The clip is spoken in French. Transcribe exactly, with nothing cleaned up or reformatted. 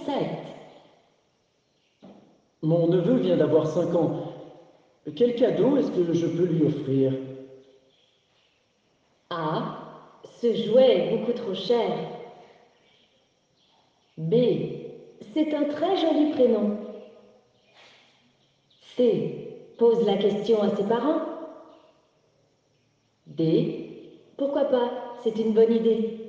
sept. Mon neveu vient d'avoir cinq ans. Quel cadeau est-ce que je peux lui offrir? A. Ce jouet est beaucoup trop cher. B. C'est un très joli prénom. C. Pose la question à ses parents. D. Pourquoi pas? C'est une bonne idée.